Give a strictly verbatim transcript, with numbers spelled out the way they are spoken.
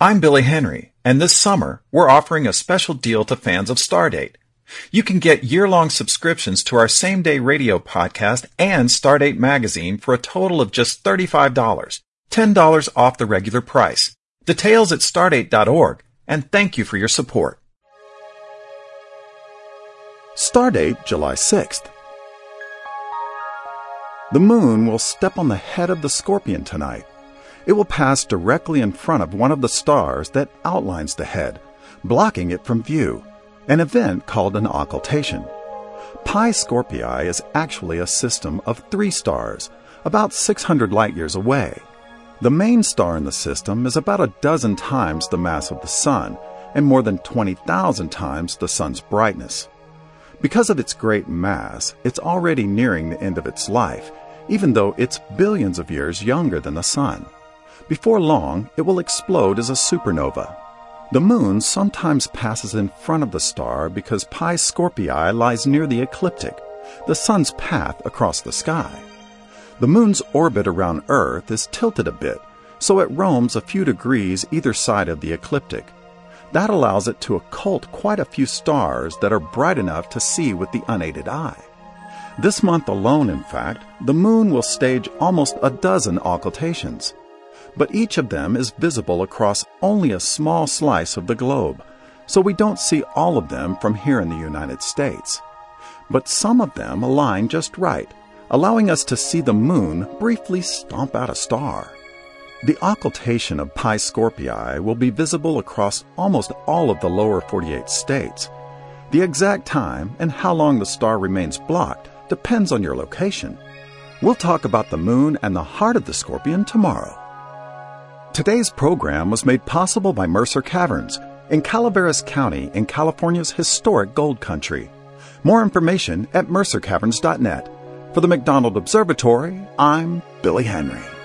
I'm Billy Henry, and this summer we're offering a special deal to fans of Stardate. You can get year-long subscriptions to our same-day radio podcast and Stardate magazine for a total of just thirty-five dollars, ten dollars off the regular price. Details at stardate dot org, and thank you for your support. Stardate, July sixth. The moon will step on the head of the Scorpion tonight. It will pass directly in front of one of the stars that outlines the head, blocking it from view, an event called an occultation. Pi Scorpii is actually a system of three stars, about six hundred light-years away. The main star in the system is about a dozen times the mass of the Sun and more than twenty thousand times the Sun's brightness. Because of its great mass, it's already nearing the end of its life, even though it's billions of years younger than the Sun. Before long, it will explode as a supernova. The moon sometimes passes in front of the star because Pi Scorpii lies near the ecliptic, the Sun's path across the sky. The moon's orbit around Earth is tilted a bit, so it roams a few degrees either side of the ecliptic. That allows it to occult quite a few stars that are bright enough to see with the unaided eye. This month alone, in fact, the moon will stage almost a dozen occultations. But each of them is visible across only a small slice of the globe, so we don't see all of them from here in the United States. But some of them align just right, allowing us to see the moon briefly stomp out a star. The occultation of Pi Scorpii will be visible across almost all of the lower forty-eight states. The exact time and how long the star remains blocked depends on your location. We'll talk about the moon and the heart of the Scorpion tomorrow. Today's program was made possible by Mercer Caverns in Calaveras County in California's historic gold country. More information at mercer caverns dot net. For the McDonald Observatory, I'm Billy Henry.